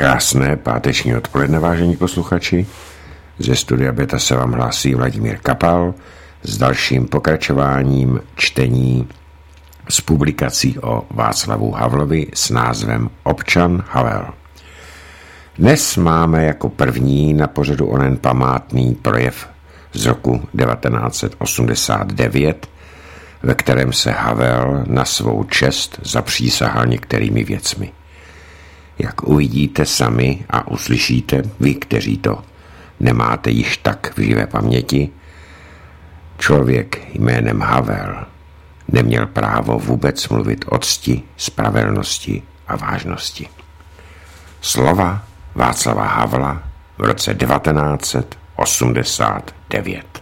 Krásné páteční odpoledne, vážení posluchači. Ze studia Beta se vám hlásí Vladimír Kapal s dalším pokračováním čtení z publikací o Václavu Havlovi s názvem Občan Havel. Dnes máme jako první na pořadu onen památný projev z roku 1989, ve kterém se Havel na svou čest zapřísahal některými věcmi. Jak uvidíte sami a uslyšíte, vy, kteří to nemáte již tak v živé paměti, člověk jménem Havel neměl právo vůbec mluvit o cti, spravedlnosti a vážnosti. Slova Václava Havla v roce 1989.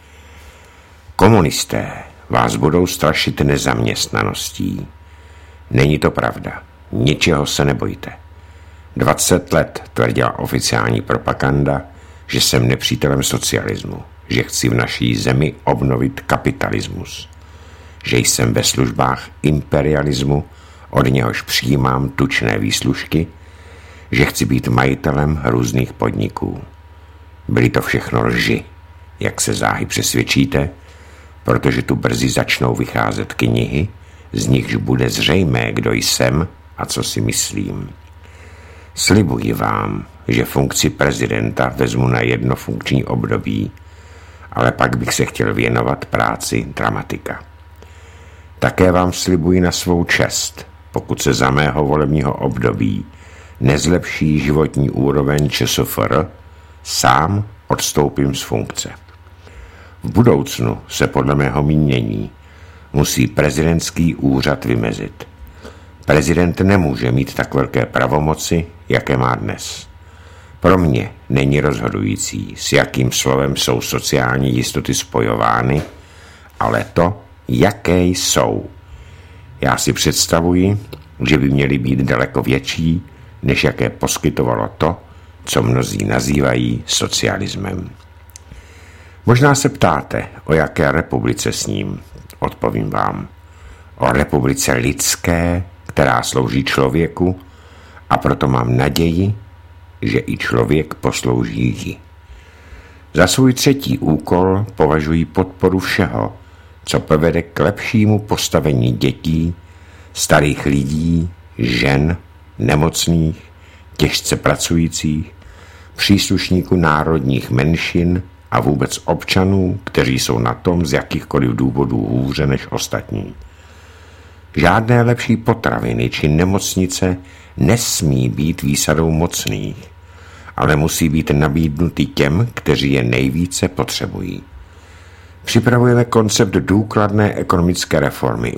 Komunisté vás budou strašit nezaměstnaností. Není to pravda. Ničeho se nebojte. 20 let tvrdila oficiální propaganda, že jsem nepřítelem socialismu, že chci v naší zemi obnovit kapitalismus, že jsem ve službách imperialismu, od něhož přijímám tučné výslužky, že chci být majitelem různých podniků. Byly to všechno lži, jak se záhy přesvědčíte, protože tu brzy začnou vycházet knihy, z nichž bude zřejmé, kdo jsem a co si myslím. Slibuji vám, že funkci prezidenta vezmu na jedno funkční období, ale pak bych se chtěl věnovat práci dramatika. Také vám slibuji na svou čest, pokud se za mého volebního období nezlepší životní úroveň ČSFR, sám odstoupím z funkce. V budoucnu se podle mého mínění musí prezidentský úřad vymezit. Prezident nemůže mít tak velké pravomoci, jaké má dnes. Pro mě není rozhodující, s jakým slovem jsou sociální jistoty spojovány, ale to, jaké jsou. Já si představuji, že by měly být daleko větší, než jaké poskytovalo to, co mnozí nazývají socialismem. Možná se ptáte, o jaké republice s ním. Odpovím vám. O republice lidské, která slouží člověku, a proto mám naději, že i člověk poslouží jí. Za svůj třetí úkol považuji podporu všeho, co povede k lepšímu postavení dětí, starých lidí, žen, nemocných, těžce pracujících, příslušníků národních menšin a vůbec občanů, kteří jsou na tom z jakýchkoliv důvodů hůře než ostatní. Žádné lepší potraviny či nemocnice nesmí být výsadou mocných, ale musí být nabídnuty těm, kteří je nejvíce potřebují. Připravujeme koncept důkladné ekonomické reformy,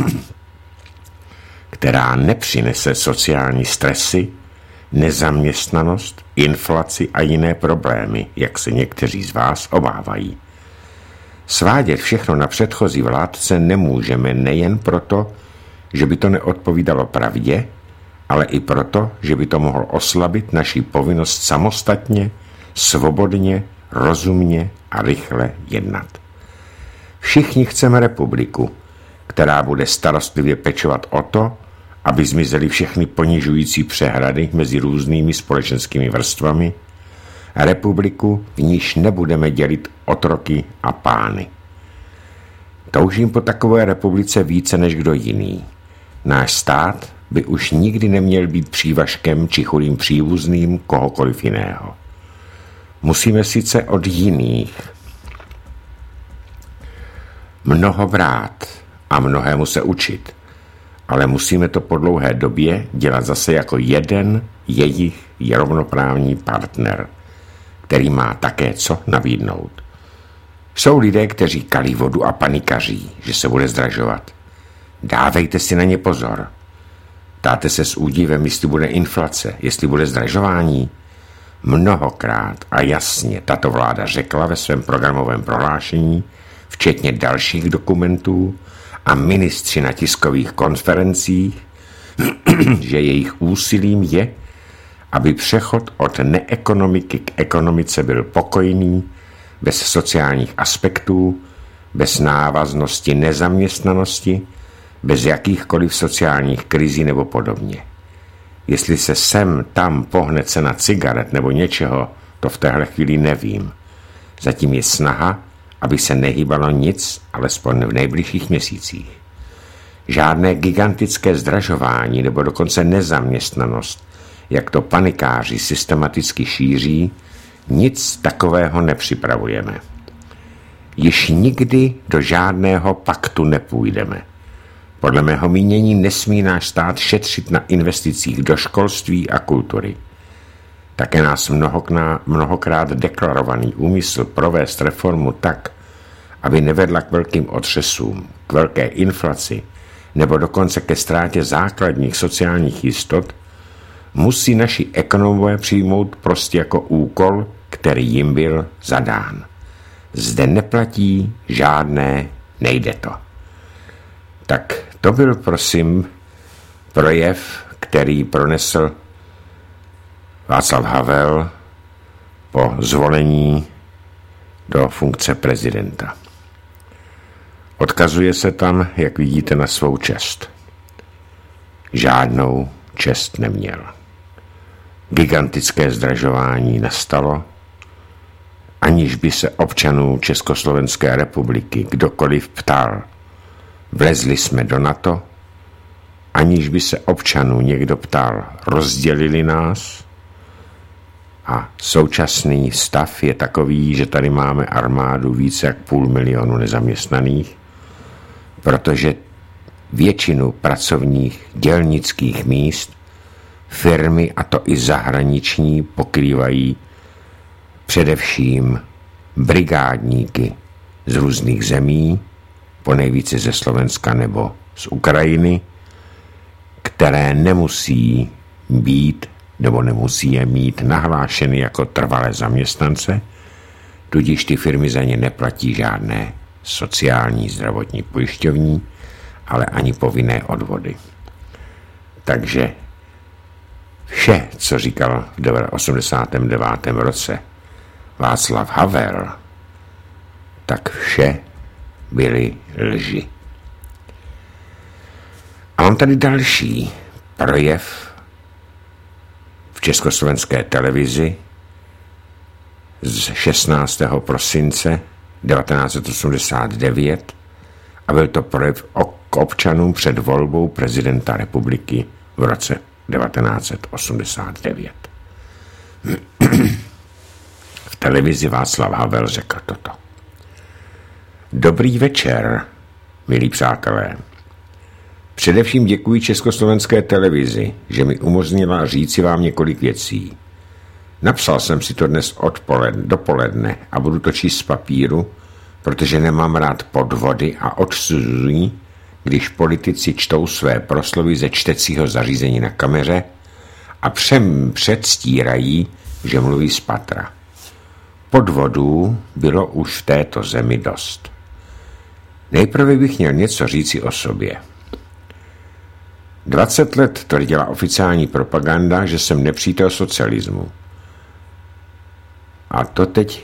která nepřinese sociální stresy, nezaměstnanost, inflaci a jiné problémy, jak se někteří z vás obávají. Svádět všechno na předchozí vládce nemůžeme nejen proto, že by to neodpovídalo pravdě, ale i proto, že by to mohlo oslabit naši povinnost samostatně, svobodně, rozumně a rychle jednat. Všichni chceme republiku, která bude starostlivě pečovat o to, aby zmizely všechny ponižující přehrady mezi různými společenskými vrstvami, republiku, v níž nebudeme dělit otroky a pány. Toužím po takové republice více než kdo jiný. Náš stát by už nikdy neměl být přívažkem či chudým příbuzným kohokoliv jiného. Musíme sice od jiných mnoho brát a mnohému se učit, ale musíme to po dlouhé době dělat zase jako jeden jejich rovnoprávný partner, který má také co nabídnout. Jsou lidé, kteří kalí vodu a panikaří, že se bude zdražovat. Dávejte si na ně pozor. Ptáte se s údivem, jestli bude inflace, jestli bude zdražování. Mnohokrát a jasně tato vláda řekla ve svém programovém prohlášení, včetně dalších dokumentů, a ministři na tiskových konferencích, že jejich úsilím je, aby přechod od neekonomiky k ekonomice byl pokojný, bez sociálních aspektů, bez návaznosti nezaměstnanosti, bez jakýchkoliv sociálních krizí nebo podobně. Jestli se sem tam pohne cena cigaret nebo něčeho, to v téhle chvíli nevím. Zatím je snaha, aby se nehýbalo nic, alespoň v nejbližších měsících. Žádné gigantické zdražování nebo dokonce nezaměstnanost, jak to panikáři systematicky šíří, nic takového nepřipravujeme. Již nikdy do žádného paktu nepůjdeme. Podle mého mínění nesmí náš stát šetřit na investicích do školství a kultury. Také nás mnohokrát deklarovaný úmysl provést reformu tak, aby nevedla k velkým otřesům, k velké inflaci nebo dokonce ke ztrátě základních sociálních jistot, musí naši ekonomové přijmout prostě jako úkol, který jim byl zadán. Zde neplatí žádné, nejde to. Tak to byl, prosím, projev, který pronesl Václav Havel po zvolení do funkce prezidenta. Odkazuje se tam, jak vidíte, na svou čest. Žádnou čest neměl. Gigantické zdražování nastalo, aniž by se občanů Československé republiky kdokoliv ptal. Vlezli jsme do NATO, aniž by se občanů někdo ptal. Rozdělili nás a současný stav je takový, že tady máme armádu více jak 500 000 nezaměstnaných, protože většinu pracovních dělnických míst firmy, a to i zahraniční, pokrývají především brigádníky z různých zemí, ponejvíce ze Slovenska nebo z Ukrajiny, které nemusí být nebo nemusí je mít nahlášeny jako trvalé zaměstnance, tudíž ty firmy za ně neplatí žádné sociální, zdravotní pojišťovní, ale ani povinné odvody. Takže vše, co říkal v 89. roce Václav Havel, tak vše byly lži. A mám tady další projev v československé televizi z 16. prosince 1989 a byl to projev k občanům před volbou prezidenta republiky v roce 1989. V televizi Václav Havel řekl toto. Dobrý večer, milí přátelé. Především děkuji Československé televizi, že mi umožnila říci vám několik věcí. Napsal jsem si to dnes dopoledne a budu to číst z papíru, protože nemám rád podvody a odsuzuji, když politici čtou své proslovy ze čtecího zařízení na kameře a předstírají, že mluví z patra. Podvodů bylo už v této zemi dost. Nejprve bych měl něco říci o sobě. 20 let tvrdila oficiální propaganda, že jsem nepřítel socialismu. A to teď,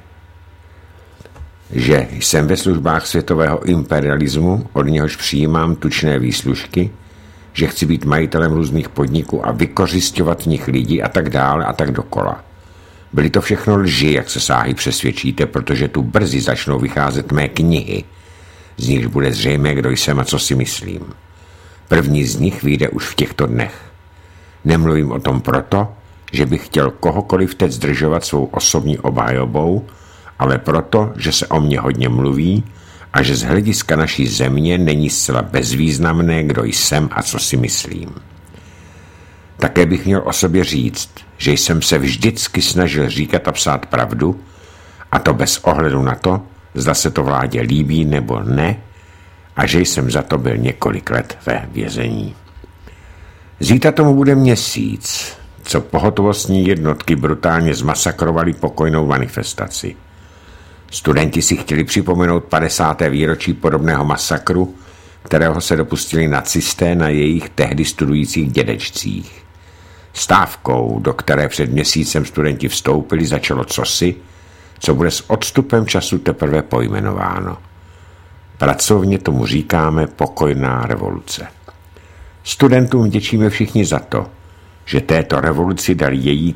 že jsem ve službách světového imperialismu, od něhož přijímám tučné výslužky, že chci být majitelem různých podniků a vykořisťovat v nich lidi a tak dále a tak dokola. Byly to všechno lži, jak se sáhy přesvědčíte, protože tu brzy začnou vycházet mé knihy, z nichž bude zřejmé, kdo jsem a co si myslím. První z nich vyjde už v těchto dnech. Nemluvím o tom proto, že bych chtěl kohokoliv teď zdržovat svou osobní obhajobou, ale proto, že se o mně hodně mluví a že z hlediska naší země není zcela bezvýznamné, kdo jsem a co si myslím. Také bych měl o sobě říct, že jsem se vždycky snažil říkat a psát pravdu, a to bez ohledu na to, zda se to vládě líbí nebo ne, a že jsem za to byl několik let ve vězení. Zítra tomu bude měsíc, co pohotovostní jednotky brutálně zmasakrovali pokojnou manifestaci. Studenti si chtěli připomenout 50. výročí podobného masakru, kterého se dopustili nacisté na jejich tehdy studujících dědečcích. Stávkou, do které před měsícem studenti vstoupili, začalo cosi, co bude s odstupem času teprve pojmenováno. Pracovně tomu říkáme pokojná revoluce. Studentům vděčíme všichni za to, že této revoluci dal její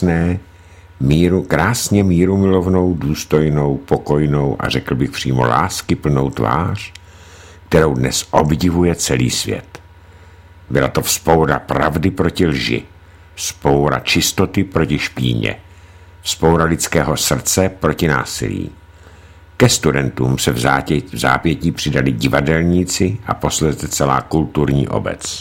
krásně mírumilovnou, důstojnou, pokojnou a řekl bych přímo láskyplnou tvář, kterou dnes obdivuje celý svět. Byla to vzpoura pravdy proti lži, vzpoura čistoty proti špíně, vzpoura lidského srdce proti násilí. Ke studentům se v zápětí přidali divadelníci a posléze celá kulturní obec.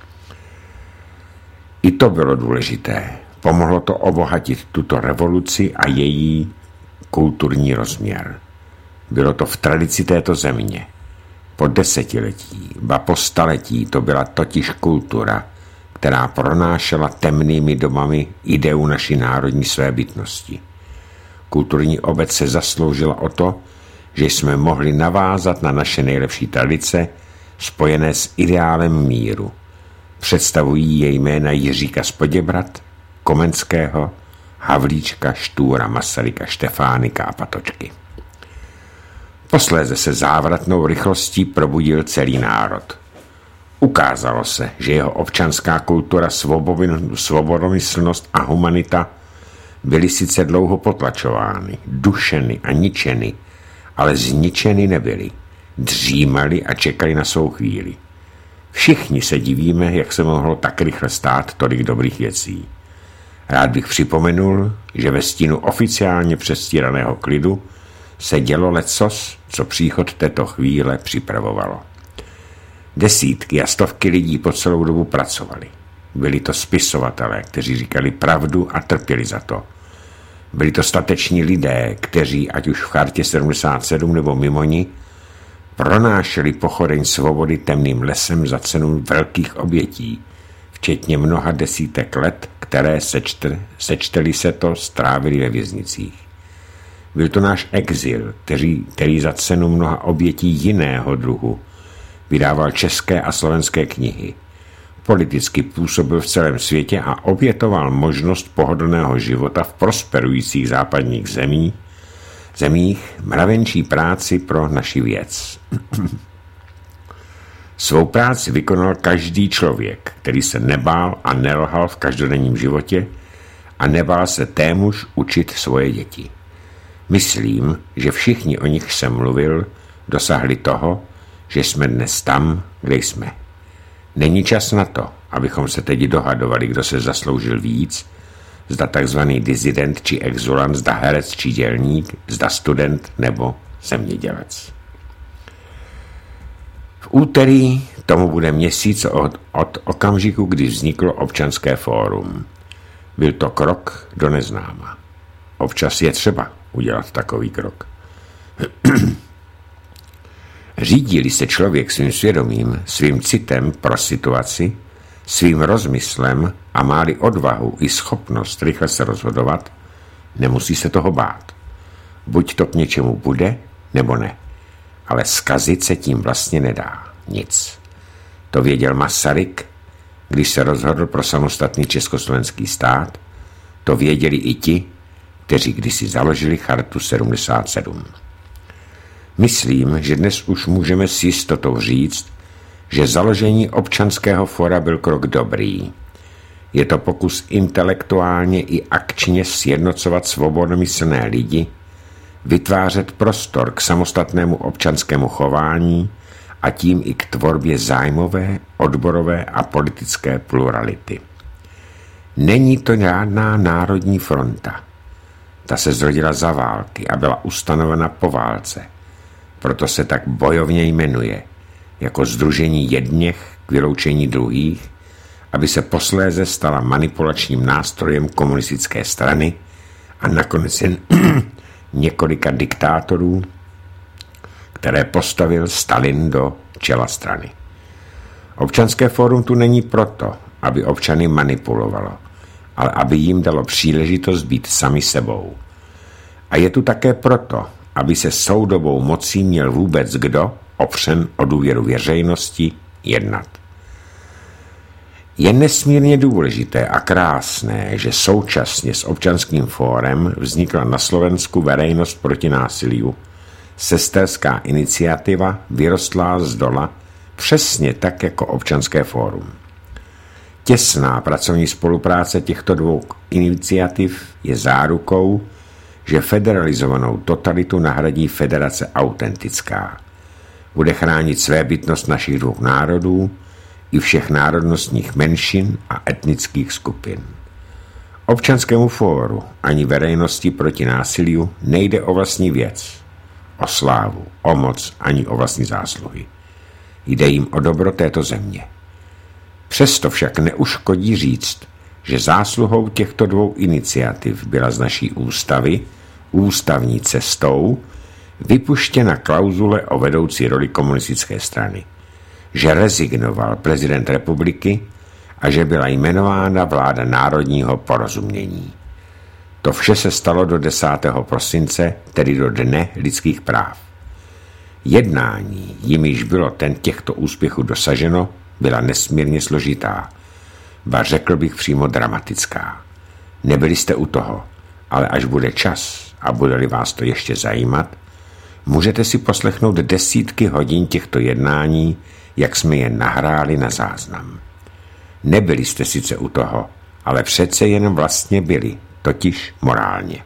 I to bylo důležité. Pomohlo to obohatit tuto revoluci a její kulturní rozměr. Bylo to v tradici této země. Po desetiletí, ba po staletí to byla totiž kultura, která pronášela temnými dobami ideu naší národní svébytnosti. Kulturní obec se zasloužila o to, že jsme mohli navázat na naše nejlepší tradice spojené s ideálem míru. Představují jej jména Jiříka z Poděbrad, Komenského, Havlíčka, Štúra, Masaryka, Štefánika a Patočky. Posléze se závratnou rychlostí probudil celý národ. Ukázalo se, že jeho občanská kultura, svobodomyslnost a humanita byly sice dlouho potlačovány, dušeny a ničeny, ale zničeny nebyly. Dřímali a čekali na svou chvíli. Všichni se divíme, jak se mohlo tak rychle stát tolik dobrých věcí. Rád bych připomenul, že ve stínu oficiálně přestíraného klidu se dělo lecos, co příchod této chvíle připravovalo. Desítky a stovky lidí po celou dobu pracovali. Byli to spisovatelé, kteří říkali pravdu a trpěli za to. Byli to stateční lidé, kteří, ať už v chartě 77 nebo mimo ní, pronášeli pochodeň svobody temným lesem za cenu velkých obětí, včetně mnoha desítek let, které sečteli se to, strávili ve věznicích. Byl to náš exil, který za cenu mnoha obětí jiného druhu vydával české a slovenské knihy. Politicky působil v celém světě a obětoval možnost pohodlného života v prosperujících západních zemích mravenčí práci pro naši věc. Svou práci vykonal každý člověk, který se nebál a nelhal v každodenním životě a nebál se témuž učit svoje děti. Myslím, že všichni, o nich jsem mluvil, dosáhli toho, že jsme dnes tam, kde jsme. Není čas na to, abychom se teď dohadovali, kdo se zasloužil víc, zda takzvaný disident či exulant, zda herec či dělník, zda student nebo zemědělec. V úterý tomu bude měsíc od okamžiku, kdy vzniklo Občanské fórum. Byl to krok do neznáma. Občas je třeba udělat takový krok. Řídí-li se člověk svým svědomím, svým citem pro situaci, svým rozmyslem a má-li odvahu i schopnost rychle se rozhodovat, nemusí se toho bát. Buď to k něčemu bude, nebo ne. Ale zkazit se tím vlastně nedá. Nic. To věděl Masaryk, když se rozhodl pro samostatný československý stát. To věděli i ti, kteří kdysi založili chartu 77. Myslím, že dnes už můžeme s jistotou říct, že založení Občanského fóra byl krok dobrý. Je to pokus intelektuálně i akčně sjednocovat svobodomyslné lidi, vytvářet prostor k samostatnému občanskému chování a tím i k tvorbě zájmové, odborové a politické plurality. Není to žádná národní fronta. Ta se zrodila za války a byla ustanovena po válce. Proto se tak bojovně jmenuje, jako sdružení jedněch k vyloučení druhých, aby se posléze stala manipulačním nástrojem komunistické strany a nakonec jen několika diktátorů, které postavil Stalin do čela strany. Občanské fórum tu není proto, aby občany manipulovalo, ale aby jim dalo příležitost být sami sebou. A je tu také proto, aby se soudobou mocí měl vůbec kdo, opřen o důvěru veřejnosti, jednat. Je nesmírně důležité a krásné, že současně s Občanským fórem vznikla na Slovensku Verejnosť proti násiliu. Sesterská iniciativa vyrostlá z dola přesně tak jako Občanské fórum. Těsná pracovní spolupráce těchto dvou iniciativ je zárukou, že federalizovanou totalitu nahradí federace autentická. Bude chránit svébytnost našich dvou národů i všech národnostních menšin a etnických skupin. Občanskému fóru ani veřejnosti proti násiliu nejde o vlastní věc, o slávu, o moc ani o vlastní zásluhy. Jde jim o dobro této země. Přesto však neuškodí říct, že zásluhou těchto dvou iniciativ byla z naší ústavy ústavní cestou vypuštěna klauzule o vedoucí roli komunistické strany, že rezignoval prezident republiky a že byla jmenována vláda národního porozumění. To vše se stalo do 10. prosince, tedy do Dne lidských práv. Jednání, jimiž bylo těchto úspěchů dosaženo, byla nesmírně složitá, ba řekl bych přímo dramatická. Nebyli jste u toho, ale až bude čas a bude-li vás to ještě zajímat, můžete si poslechnout desítky hodin těchto jednání, jak jsme je nahráli na záznam. Nebyli jste sice u toho, ale přece jen vlastně byli, totiž morálně.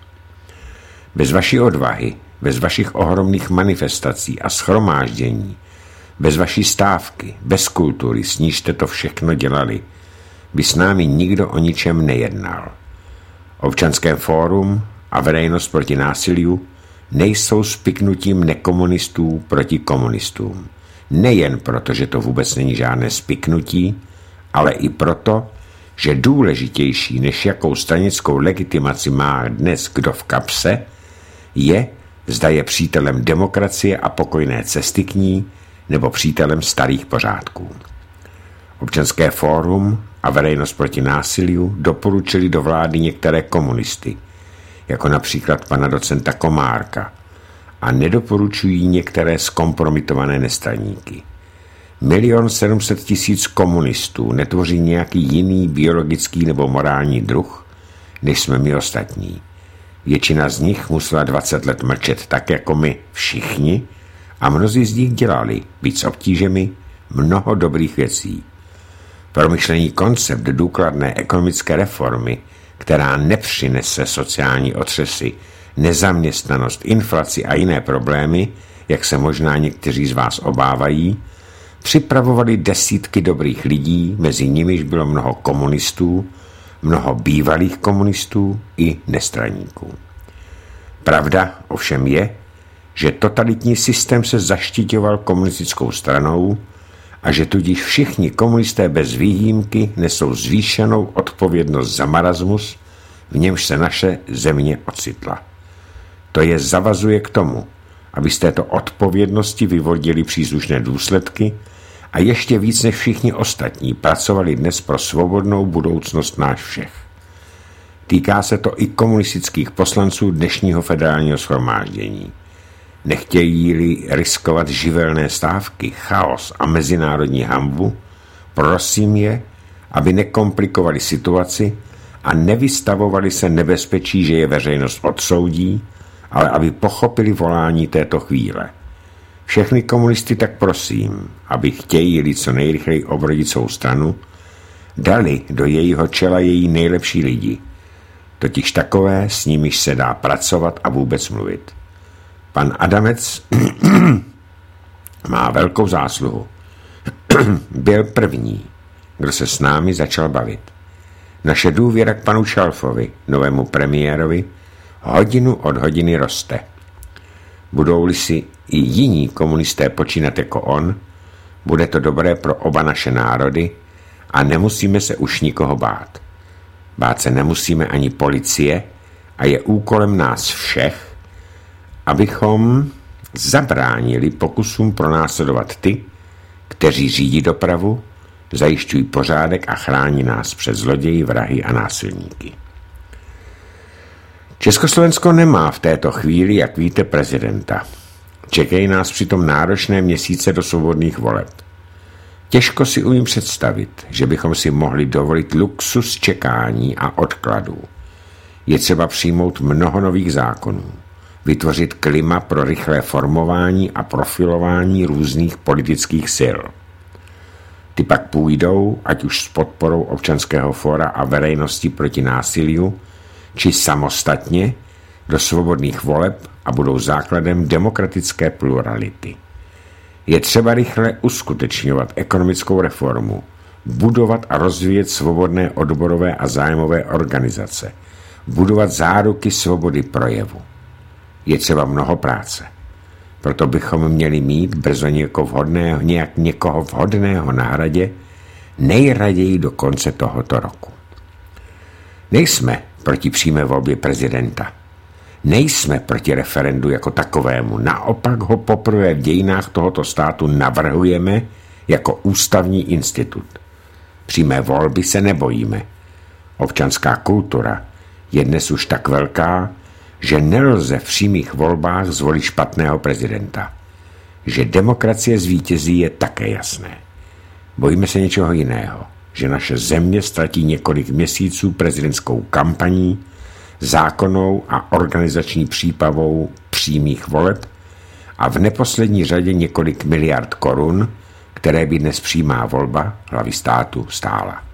Bez vaší odvahy, bez vašich ohromných manifestací a shromáždění, bez vaší stávky, bez kultury, s níž jste to všechno dělali, by s námi nikdo o ničem nejednal. Občanské fórum a veřejnost proti násiliu nejsou spiknutím nekomunistů proti komunistům. Nejen proto, že to vůbec není žádné spiknutí, ale i proto, že důležitější než jakou stranickou legitimaci má dnes kdo v kapse, je, zda je přítelem demokracie a pokojné cesty k ní, nebo přítelem starých pořádků. Občanské fórum a veřejnost proti násiliu doporučili do vlády některé komunisty, jako například pana docenta Komárka, a nedoporučují některé zkompromitované nestraníky. 1 700 000 komunistů netvoří nějaký jiný biologický nebo morální druh, než jsme my ostatní. Většina z nich musela 20 let mlčet tak jako my všichni a mnozí z nich dělali, byť s obtížemi, mnoho dobrých věcí. Promyšlený koncept důkladné ekonomické reformy, která nepřinese sociální otřesy, nezaměstnanost, inflaci a jiné problémy, jak se možná někteří z vás obávají, připravovali desítky dobrých lidí, mezi nimiž bylo mnoho komunistů, mnoho bývalých komunistů i nestraníků. Pravda ovšem je, že totalitní systém se zaštiťoval komunistickou stranou a že tudíž všichni komunisté bez výjimky nesou zvýšenou odpovědnost za marasmus, v němž se naše země ocitla. To je zavazuje k tomu, aby z této odpovědnosti vyvodili příslušné důsledky a ještě víc než všichni ostatní pracovali dnes pro svobodnou budoucnost náš všech. Týká se to i komunistických poslanců dnešního federálního shromáždění. Nechtějí-li riskovat živelné stávky, chaos a mezinárodní hanbu, prosím je, aby nekomplikovali situaci a nevystavovali se nebezpečí, že je veřejnost odsoudí, ale aby pochopili volání této chvíle. Všechny komunisty tak prosím, aby chtějí co nejrychleji obrodit svou stranu, dali do jejího čela její nejlepší lidi, totiž takové, s nimiž se dá pracovat a vůbec mluvit. Pan Adamec má velkou zásluhu. Byl první, kdo se s námi začal bavit. Naše důvěra k panu Šalfovi, novému premiérovi, hodinu od hodiny roste. Budou-li si i jiní komunisté počínat jako on, bude to dobré pro oba naše národy a nemusíme se už nikoho bát. Bát se nemusíme ani policie a je úkolem nás všech, abychom zabránili pokusům pronásledovat ty, kteří řídí dopravu, zajišťují pořádek a chrání nás před zloději, vrahy a násilníky. Československo nemá v této chvíli, jak víte, prezidenta. Čekají nás přitom náročné měsíce do svobodných voleb. Těžko si umím představit, že bychom si mohli dovolit luxus čekání a odkladů. Je třeba přijmout mnoho nových zákonů, vytvořit klima pro rychlé formování a profilování různých politických sil. Ty pak půjdou, ať už s podporou Občanského fóra a veřejnosti proti násiliu, či samostatně do svobodných voleb a budou základem demokratické plurality. Je třeba rychle uskutečňovat ekonomickou reformu, budovat a rozvíjet svobodné odborové a zájmové organizace, budovat záruky svobody projevu. Je třeba mnoho práce. Proto bychom měli mít brzo někoho vhodného na Hradě, nejraději do konce tohoto roku. Nejsme proti přímé volbě prezidenta. Nejsme proti referendu jako takovému. Naopak ho poprvé v dějinách tohoto státu navrhujeme jako ústavní institut. Přímé volby se nebojíme. Občanská kultura je dnes už tak velká, že nelze v přímých volbách zvolit špatného prezidenta. Že demokracie zvítězí, je také jasné. Bojíme se něčeho jiného, že naše země ztratí několik měsíců prezidentskou kampaní, zákonnou a organizační přípravou přímých voleb a v neposlední řadě několik miliard korun, které by dnes přímá volba hlavy státu stála.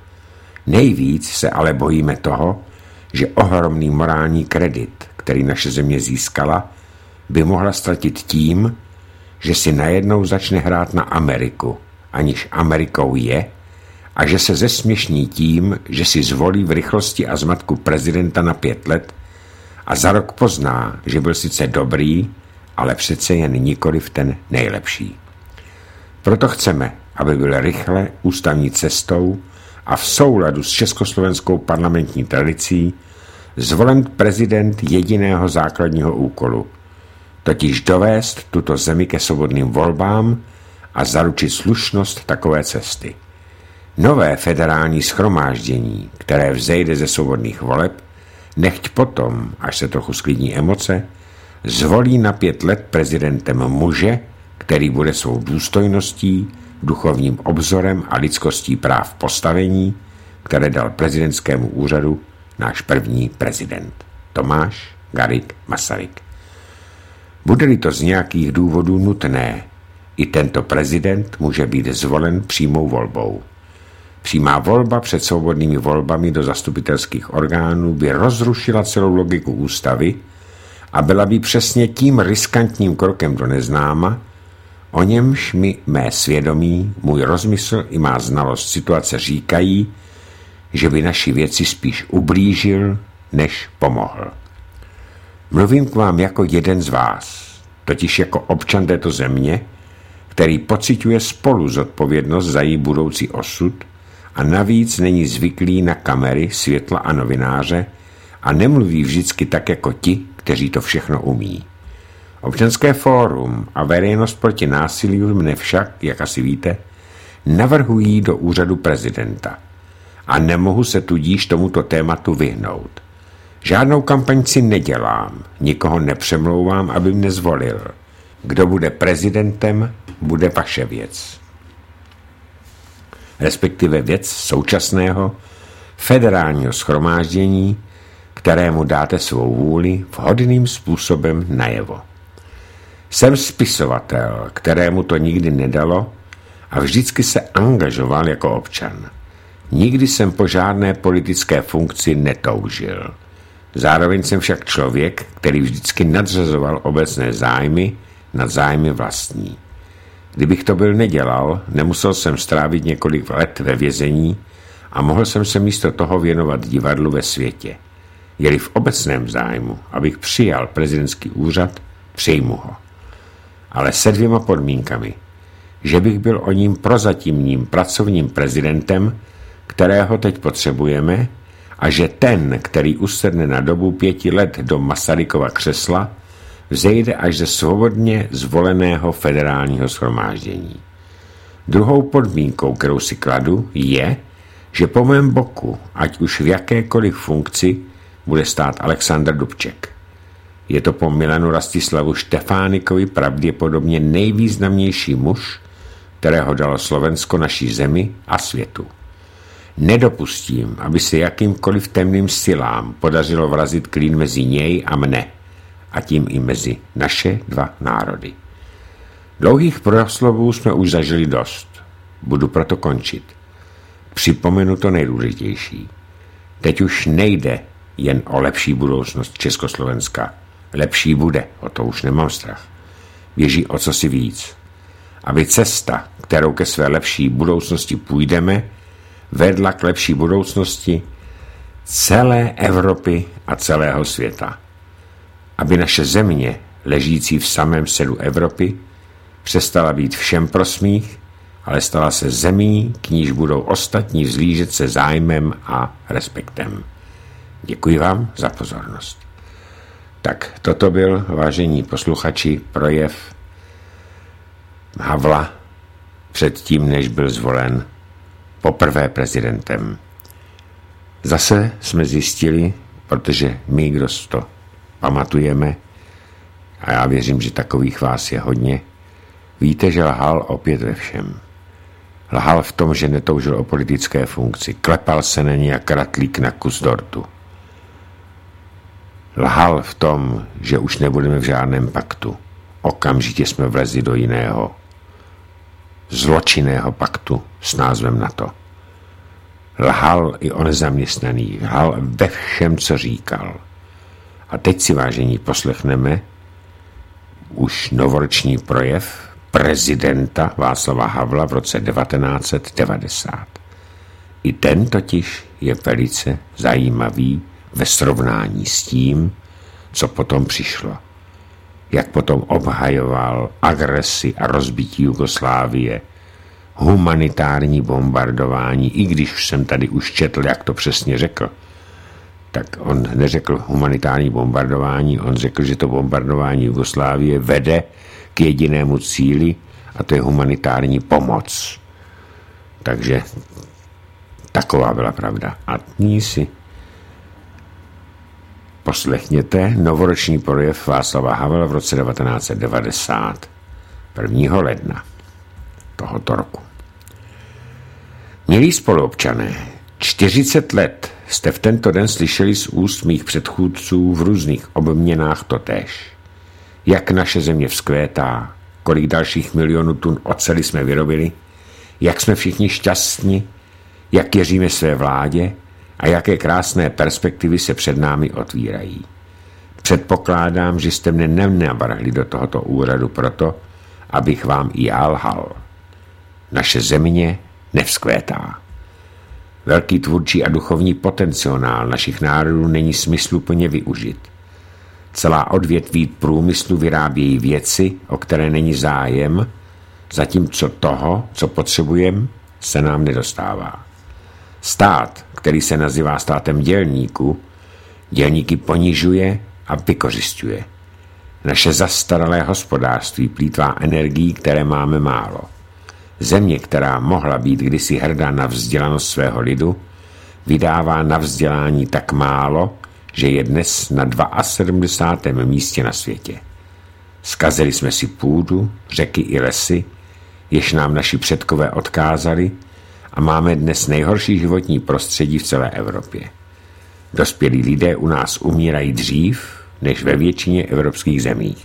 Nejvíc se ale bojíme toho, že ohromný morální kredit, který naše země získala, by mohla ztratit tím, že si najednou začne hrát na Ameriku, aniž Amerikou je, a že se zesměšní tím, že si zvolí v rychlosti a zmatku prezidenta na 5 let a za rok pozná, že byl sice dobrý, ale přece jen nikoliv ten nejlepší. Proto chceme, aby byl rychle ústavní cestou a v souladu s československou parlamentní tradicí zvolen prezident jediného základního úkolu, totiž dovést tuto zemi ke svobodným volbám a zaručit slušnost takové cesty. Nové federální shromáždění, které vzejde ze svobodných voleb, nechť potom, až se trochu sklidní emoce, zvolí na 5 let prezidentem muže, který bude svou důstojností, duchovním obzorem a lidskostí práv postavení, které dal prezidentskému úřadu náš první prezident, Tomáš Garrigue Masaryk. Bude-li to z nějakých důvodů nutné, i tento prezident může být zvolen přímou volbou. Přímá volba před svobodnými volbami do zastupitelských orgánů by rozrušila celou logiku ústavy a byla by přesně tím riskantním krokem do neznáma, o němž mi mé svědomí, můj rozmysl i má znalost situace říkají, že by naši věci spíš ublížil, než pomohl. Mluvím k vám jako jeden z vás, totiž jako občan této země, který pociťuje spolu zodpovědnost za její budoucí osud a navíc není zvyklý na kamery, světla a novináře a nemluví vždycky tak jako ti, kteří to všechno umí. Občanské fórum a veřejnost proti násilí mne však, jak asi víte, navrhují do úřadu prezidenta a nemohu se tudíž tomuto tématu vyhnout. Žádnou kampaň si nedělám, nikoho nepřemlouvám, aby mě zvolil. Kdo bude prezidentem, bude vaše věc. Respektive věc současného federálního shromáždění, kterému dáte svou vůli vhodným způsobem najevo. Jsem spisovatel, kterému to nikdy nedalo a vždycky se angažoval jako občan. Nikdy jsem po žádné politické funkci netoužil. Zároveň jsem však člověk, který vždycky nadřazoval obecné zájmy nad zájmy vlastní. Kdybych to byl nedělal, nemusel jsem strávit několik let ve vězení a mohl jsem se místo toho věnovat divadlu ve světě. Je-li v obecném zájmu, abych přijal prezidentský úřad, přijmu ho. Ale se 2 podmínkami. Že bych byl o ním prozatímním pracovním prezidentem, kterého teď potřebujeme, a že ten, který usedne na dobu 5 let do Masarykova křesla, vzejde až ze svobodně zvoleného federálního shromáždění. Druhou podmínkou, kterou si kladu, je, že po mém boku, ať už v jakékoliv funkci, bude stát Alexander Dubček. Je to po Milanu Rastislavu Štefánikovi pravděpodobně nejvýznamnější muž, kterého dalo Slovensko naší zemi a světu. Nedopustím, aby se jakýmkoliv temným silám podařilo vrazit klín mezi něj a mne, a tím i mezi naše 2 národy. Dlouhých proslovů jsme už zažili dost. Budu proto končit. Připomenu to nejdůležitější. Teď už nejde jen o lepší budoucnost Československa. Lepší bude, o to už nemám strach. Běží o cosi víc. Aby cesta, kterou ke své lepší budoucnosti půjdeme, vedla k lepší budoucnosti celé Evropy a celého světa. Aby naše země, ležící v samém středu Evropy, přestala být všem pro smích, ale stala se zemí, k níž budou ostatní vzlížet se zájmem a respektem. Děkuji vám za pozornost. Tak toto byl, vážení posluchači, projev Havla předtím, než byl zvolen poprvé prezidentem. Zase jsme zjistili, protože my, kdo to pamatujeme, a já věřím, že takových vás je hodně, víte, že lhal opět ve všem. Lhal v tom, že netoužil o politické funkci, klepal se na ně jak ratlík na kus dortu. Lhal v tom, že už nebudeme v žádném paktu. Okamžitě jsme vlezli do jiného zločinného paktu s názvem NATO. Lhal i o nezaměstnaných, lhal ve všem, co říkal. A teď si, vážení, poslechneme už novoroční projev prezidenta Václava Havla v roce 1990. I ten totiž je velice zajímavý ve srovnání s tím, co potom přišlo. Jak potom obhajoval agresi a rozbití Jugoslávie, humanitární bombardování, i když jsem tady už četl, jak to přesně řekl, tak on neřekl humanitární bombardování, on řekl, že to bombardování Jugoslávie vede k jedinému cíli, a to je humanitární pomoc. Takže taková byla pravda. A nyní si poslechněte novoroční projev Václava Havla v roce 1990, 1. ledna tohoto roku. Milí spoluobčané, 40 let jste v tento den slyšeli z úst mých předchůdců v různých obměnách totéž. Jak naše země vzkvétá, kolik dalších milionů tun oceli jsme vyrobili, jak jsme všichni šťastní, jak věříme své vládě a jaké krásné perspektivy se před námi otvírají. Předpokládám, že jste mne nenavrhli do tohoto úřadu proto, abych vám i já lhal. Naše země nevzkvétá. Velký tvůrčí a duchovní potenciál našich národů není smysluplně využit. Celá odvětví průmyslu vyrábějí věci, o které není zájem, zatímco toho, co potřebujeme, se nám nedostává. Stát, který se nazývá státem dělníků, dělníky ponižuje a vykořisťuje. Naše zastaralé hospodářství plýtvá energií, které máme málo. Země, která mohla být kdysi hrdá na vzdělanost svého lidu, vydává na vzdělání tak málo, že je dnes na 72. místě na světě. Zkazili jsme si půdu, řeky i lesy, jež nám naši předkové odkázali, a máme dnes nejhorší životní prostředí v celé Evropě. Dospělí lidé u nás umírají dřív než ve většině evropských zemích.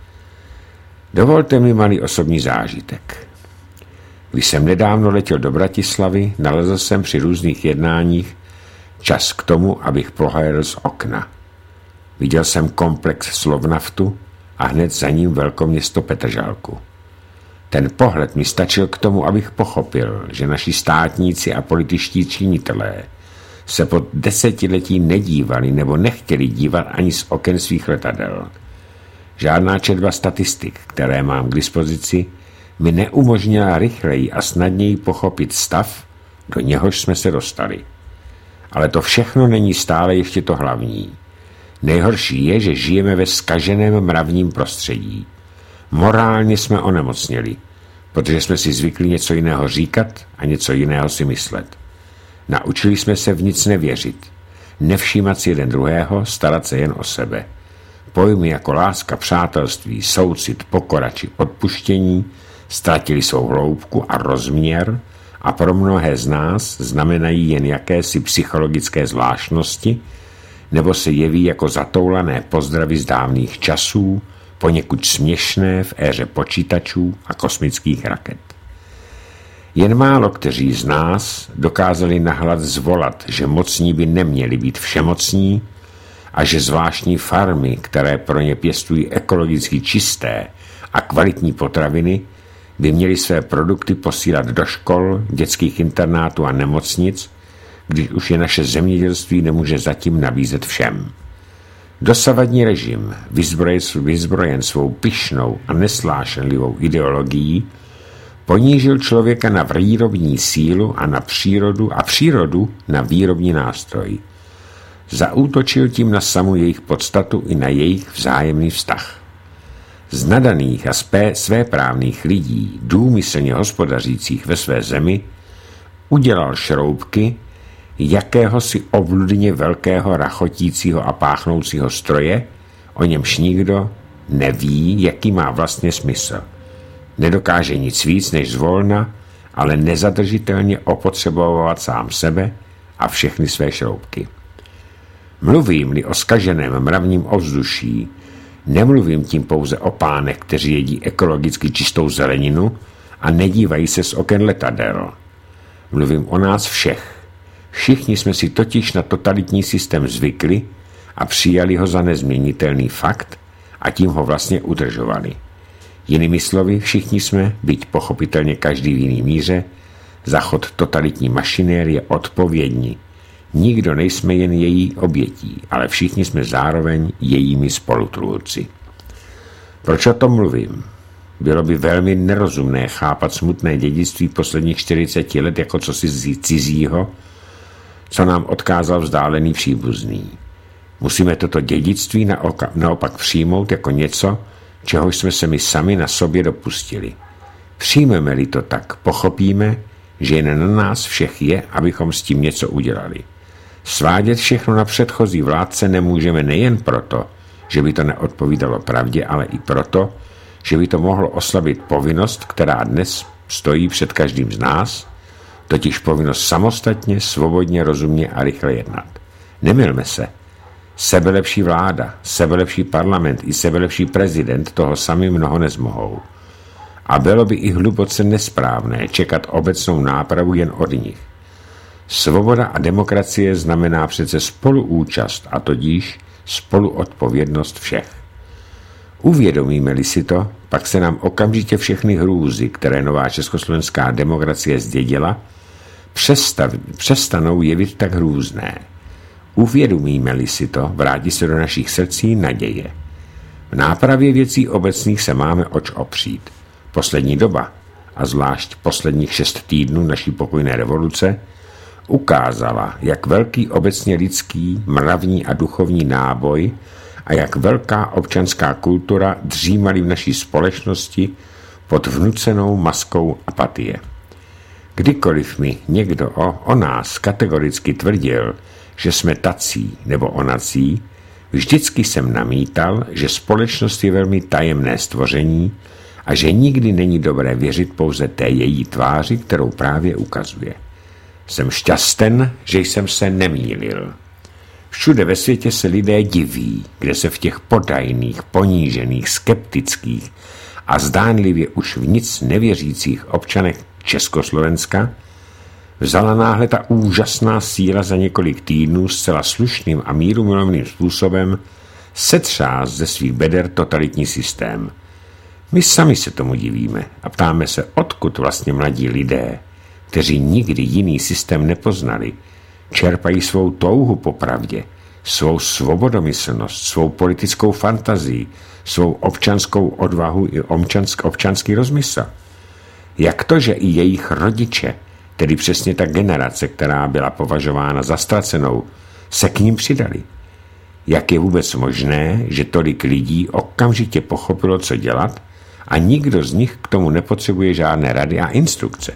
Dovolte mi malý osobní zážitek. Když jsem nedávno letěl do Bratislavy, nalezl jsem při různých jednáních čas k tomu, abych pohlédl z okna. Viděl jsem komplex Slovnaftu a hned za ním velkoměsto Petržalku. Ten pohled mi stačil k tomu, abych pochopil, že naši státníci a političtí činitelé se po desetiletí nedívali nebo nechtěli dívat ani z oken svých letadel. Žádná četba statistik, které mám k dispozici, mi neumožnila rychleji a snadněji pochopit stav, do něhož jsme se dostali. Ale to všechno není stále ještě to hlavní. Nejhorší je, že žijeme ve zkaženém mravním prostředí. Morálně jsme onemocněli, protože jsme si zvykli něco jiného říkat a něco jiného si myslet. Naučili jsme se v nic nevěřit, nevšímat si jeden druhého, starat se jen o sebe. Pojmy jako láska, přátelství, soucit, pokora či odpuštění ztratili svou hloubku a rozměr a pro mnohé z nás znamenají jen jakési psychologické zvláštnosti nebo se jeví jako zatoulané pozdravy z dávných časů, poněkud směšné v éře počítačů a kosmických raket. Jen málo kteří z nás dokázali nahlas zvolat, že mocní by neměli být všemocní a že zvláštní farmy, které pro ně pěstují ekologicky čisté a kvalitní potraviny, by měly své produkty posílat do škol, dětských internátů a nemocnic, když už je naše zemědělství nemůže zatím nabízet všem. Dosavadní režim, vyzbrojen svou pyšnou a neslášenlivou ideologií, ponížil člověka na výrobní sílu a na přírodu a přírodu na výrobní nástroj. Zaútočil tím na samu jejich podstatu i na jejich vzájemný vztah. Z nadaných a svéprávných lidí, důmyslně hospodařících ve své zemi, udělal šroubky jakéhosi obludně velkého rachotícího a páchnoucího stroje, o němž nikdo neví, jaký má vlastně smysl. Nedokáže nic víc než zvolna, ale nezadržitelně opotřebovat sám sebe a všechny své šroubky. Mluvím-li o zkaženém mravním ovzduší, nemluvím tím pouze o pánech, kteří jedí ekologicky čistou zeleninu a nedívají se z oken letadel. Mluvím o nás všech. Všichni jsme si totiž na totalitní systém zvykli a přijali ho za nezměnitelný fakt a tím ho vlastně udržovali. Jinými slovy, všichni jsme, byť pochopitelně každý v jiný míře, za chod totalitní mašinérie odpovědní. Nikdo nejsme jen její obětí, ale všichni jsme zároveň jejími spolutvůrci. Proč o tom mluvím? Bylo by velmi nerozumné chápat smutné dědictví posledních 40 let jako cosi cizího, co nám odkázal vzdálený příbuzný. Musíme toto dědictví naopak přijmout jako něco, čeho jsme se my sami na sobě dopustili. Přijmeme-li to tak, pochopíme, že jen na nás všech je, abychom s tím něco udělali. Svádět všechno na předchozí vládce nemůžeme nejen proto, že by to neodpovídalo pravdě, ale i proto, že by to mohlo oslabit povinnost, která dnes stojí před každým z nás, totiž povinnost samostatně, svobodně, rozumně a rychle jednat. Nemylme se. Sebelepší vláda, sebelepší parlament i sebelepší prezident toho sami mnoho nezmohou. A bylo by i hluboce nesprávné čekat obecnou nápravu jen od nich. Svoboda a demokracie znamená přece spoluúčast a tudíž spoluodpovědnost všech. Uvědomíme-li si to, pak se nám okamžitě všechny hrůzy, které nová československá demokracie zdědila, přestanou jevit tak hrůzné. Uvědomíme-li si to, vrátí se do našich srdcí naděje. V nápravě věcí obecných se máme oč opřít. Poslední doba, a zvlášť posledních 6 týdnů naší pokojné revoluce, ukázala, jak velký obecně lidský, mravní a duchovní náboj a jak velká občanská kultura dřímali v naší společnosti pod vnucenou maskou apatie. Kdykoliv mi někdo o nás kategoricky tvrdil, že jsme tací nebo onací, vždycky jsem namítal, že společnost je velmi tajemné stvoření a že nikdy není dobré věřit pouze té její tváři, kterou právě ukazuje. Jsem šťasten, že jsem se nemýlil. Všude ve světě se lidé diví, kde se v těch podajných, ponížených, skeptických a zdánlivě už v nic nevěřících občanech Československa vzala náhle ta úžasná síla za několik týdnů zcela slušným a mírumilovným způsobem setřást ze svých beder totalitní systém. My sami se tomu divíme a ptáme se, odkud vlastně mladí lidé, kteří nikdy jiný systém nepoznali, čerpají svou touhu po pravdě, svou svobodomyslnost, svou politickou fantazii, svou občanskou odvahu i občanský rozmysl. Jak to, že i jejich rodiče, tedy přesně ta generace, která byla považována za ztracenou, se k ním přidali? Jak je vůbec možné, že tolik lidí okamžitě pochopilo, co dělat a nikdo z nich k tomu nepotřebuje žádné rady a instrukce?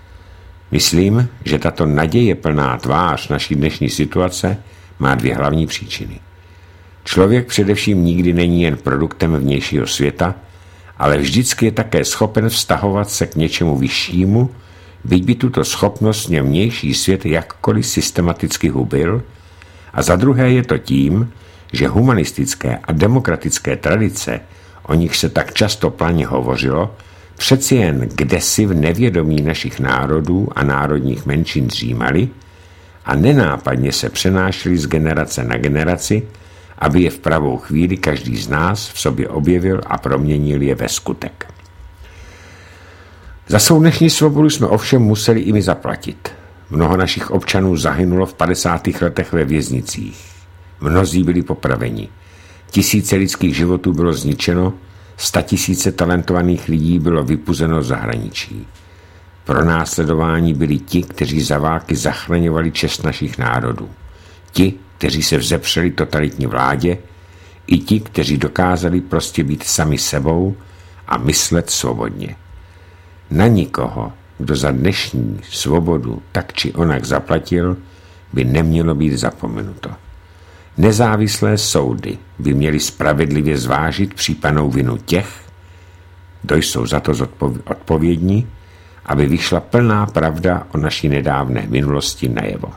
Myslím, že tato naděje plná tvář naší dnešní situace má 2 hlavní příčiny. Člověk především nikdy není jen produktem vnějšího světa, ale vždycky je také schopen vztahovat se k něčemu vyššímu, byť by tuto schopnost měl vnější svět jakkoliv systematicky hubil, a za druhé je to tím, že humanistické a demokratické tradice, o nich se tak často planě hovořilo, přeci jen kdesi v nevědomí našich národů a národních menšin dřímali a nenápadně se přenášeli z generace na generaci, aby je v pravou chvíli každý z nás v sobě objevil a proměnil je ve skutek. Za svou dnešní svobodu jsme ovšem museli i my zaplatit. Mnoho našich občanů zahynulo v 50. letech ve věznicích. Mnozí byli popraveni. Tisíce lidských životů bylo zničeno, 100 000 talentovaných lidí bylo vypuzeno z zahraničí. Pronásledování byli ti, kteří za války zachraňovali čest našich národů. Ti, kteří se vzepřeli totalitní vládě, i ti, kteří dokázali prostě být sami sebou a myslet svobodně. Na nikoho, kdo za dnešní svobodu tak či onak zaplatil, by nemělo být zapomenuto. Nezávislé soudy by měly spravedlivě zvážit případnou vinu těch, kdo jsou za to odpovědní, aby vyšla plná pravda o naší nedávné minulosti najevo.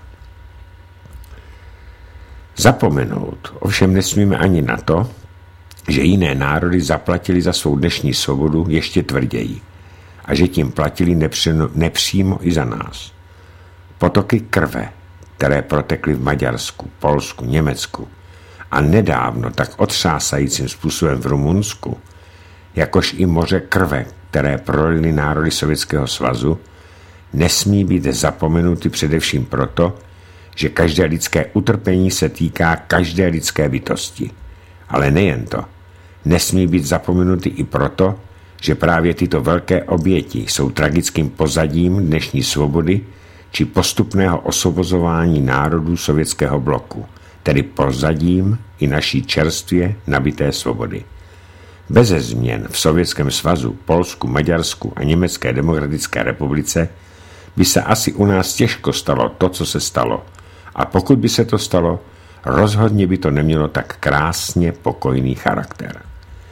Zapomenout ovšem nesmíme ani na to, že jiné národy zaplatili za svou dnešní svobodu ještě tvrději a že tím platili nepřímo i za nás. Potoky krve, které protekly v Maďarsku, Polsku, Německu a nedávno tak otřásajícím způsobem v Rumunsku, jakož i moře krve, které prolily národy Sovětského svazu, nesmí být zapomenuty především proto, že každé lidské utrpení se týká každé lidské bytosti. Ale nejen to. Nesmí být zapomenuty i proto, že právě tyto velké oběti jsou tragickým pozadím dnešní svobody či postupného osvobozování národů sovětského bloku, tedy pozadím i naší čerstvě nabité svobody. Beze změn v Sovětském svazu, Polsku, Maďarsku a Německé demokratické republice by se asi u nás těžko stalo to, co se stalo. A pokud by se to stalo, rozhodně by to nemělo tak krásně pokojný charakter.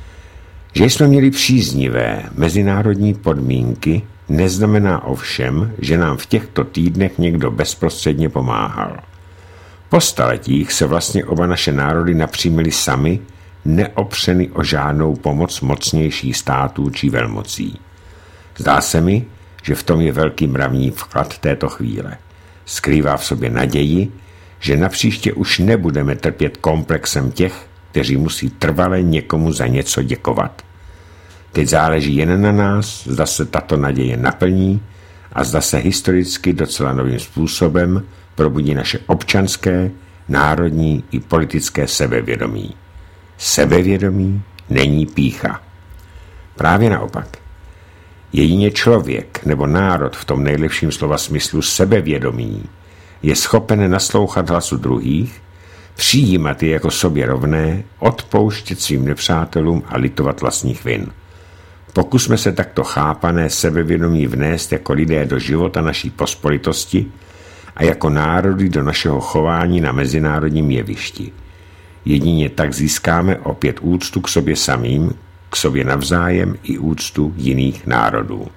Že jsme měli příznivé mezinárodní podmínky, neznamená ovšem, že nám v těchto týdnech někdo bezprostředně pomáhal. Po staletích se vlastně oba naše národy napřímili sami, neopřeny o žádnou pomoc mocnějších států či velmocí. Zdá se mi, že v tom je velký mravní vklad této chvíle. Skrývá v sobě naději, že napříště už nebudeme trpět komplexem těch, kteří musí trvale někomu za něco děkovat. Teď záleží jen na nás, zda se tato naděje naplní a zda se historicky docela novým způsobem probudí naše občanské, národní i politické sebevědomí. Sebevědomí není pýcha. Právě naopak. Jedině člověk nebo národ v tom nejlepším slova smyslu sebevědomí je schopen naslouchat hlasu druhých, přijímat je jako sobě rovné, odpouštět svým nepřátelům a litovat vlastních vin. Pokusme se takto chápané sebevědomí vnést jako lidé do života naší pospolitosti a jako národy do našeho chování na mezinárodním jevišti. Jedině tak získáme opět úctu k sobě samým, k sobě navzájem i úctu jiných národů.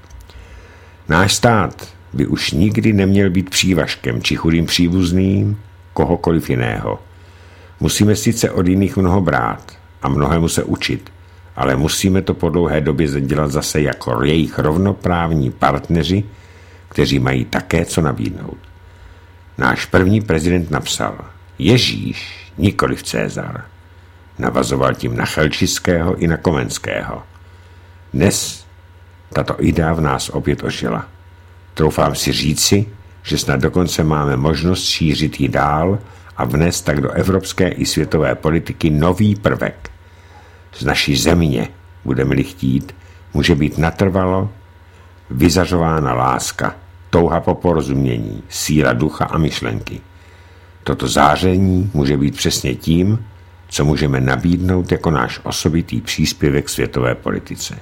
Náš stát by už nikdy neměl být přívažkem či chudým příbuzným kohokoliv jiného. Musíme sice od jiných mnoho brát a mnohému se učit, ale musíme to po dlouhé době dělat zase jako jejich rovnoprávní partneři, kteří mají také co nabídnout. Náš první prezident napsal: Ježíš, nikoliv Cezar. Navazoval tím na Chelčického i na Komenského. Dnes tato idea v nás opět ožila. Troufám si říci, že snad dokonce máme možnost šířit ji dál a vnést tak do evropské i světové politiky nový prvek. Z naší země, budeme-li chtít, může být natrvalo vyzařována láska, touha po porozumění, síla ducha a myšlenky. Toto záření může být přesně tím, co můžeme nabídnout jako náš osobitý příspěvek světové politice.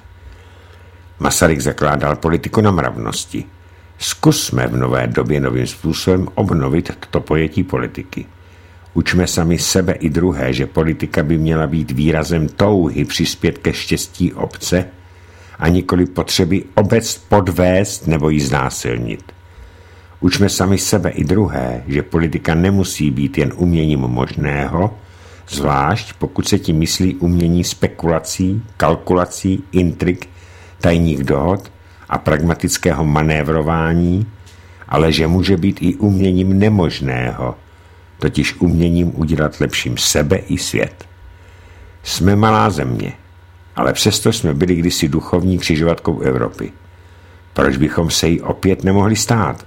Masaryk zakládal politiku na mravnosti. Zkusme v nové době novým způsobem obnovit toto pojetí politiky. Učme sami sebe i druhé, že politika by měla být výrazem touhy přispět ke štěstí obce a nikoli potřeby obec podvést nebo ji znásilnit. Učme sami sebe i druhé, že politika nemusí být jen uměním možného, zvlášť pokud se tím myslí umění spekulací, kalkulací, intrik, tajných dohod a pragmatického manévrování, ale že může být i uměním nemožného, totiž uměním udělat lepším sebe i svět. Jsme malá země, ale přesto jsme byli kdysi duchovní křižovatkou Evropy. Proč bychom se jí opět nemohli stát?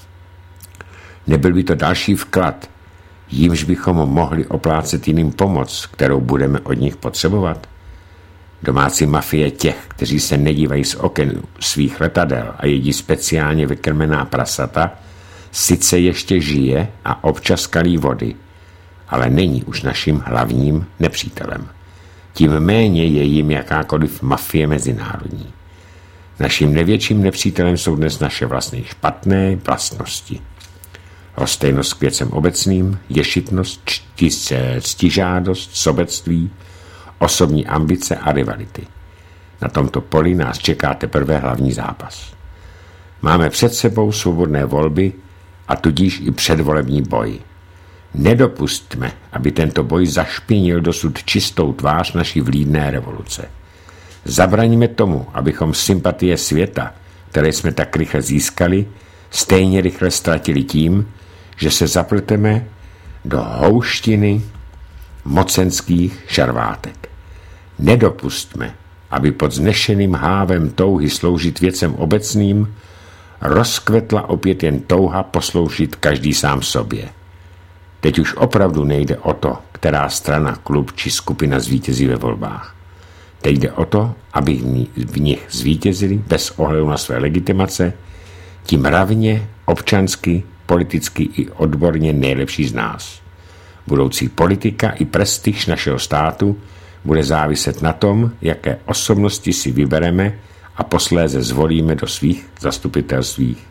Nebyl by to další vklad, jímž bychom mohli oplácet jiným pomoc, kterou budeme od nich potřebovat? Domácí mafie těch, kteří se nedívají z oken svých letadel a jedí speciálně vykrmená prasata, sice ještě žije a občas kalí vody, ale není už naším hlavním nepřítelem. Tím méně je jim jakákoliv mafie mezinárodní. Naším největším nepřítelem jsou dnes naše vlastní špatné vlastnosti. Lhostejnost k věcem obecným, ješitnost, ctižádost, sobectví, osobní ambice a rivality. Na tomto poli nás čeká teprve hlavní zápas. Máme před sebou svobodné volby a tudíž i předvolební boj. Nedopustme, aby tento boj zašpinil dosud čistou tvář naší vlídné revoluce. Zabraňme tomu, abychom sympatie světa, které jsme tak rychle získali, stejně rychle ztratili tím, že se zapleteme do houštiny mocenských šarvátek. Nedopustme, aby pod znešeným hávem touhy sloužit věcem obecným rozkvetla opět jen touha posloužit každý sám sobě. Teď už opravdu nejde o to, která strana, klub či skupina zvítězí ve volbách. Teď jde o to, aby v nich zvítězili bez ohledu na své legitimace, tím mravně, občansky, politicky i odborně nejlepší z nás. Budoucí politika i prestiž našeho státu bude záviset na tom, jaké osobnosti si vybereme a posléze zvolíme do svých zastupitelských